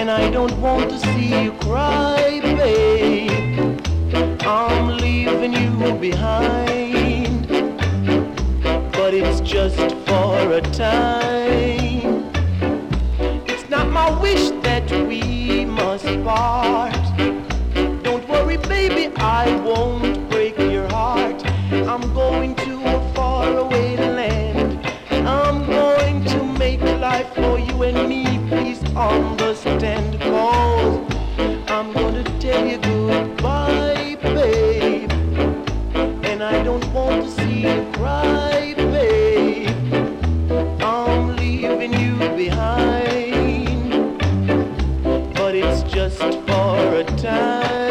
and I don't want to see you cry, babe. I'm leaving you behind, but it's just for a time. It's not my wish that we must part. Don't worry, baby, I won't break your heart. I'm going to a faraway land. I'm going to make life for you and me. Please understand, 'cause I'm gonna tell you goodbye, babe, and I don't want to see you cry, babe. I'm leaving you behind, but it's just for a time.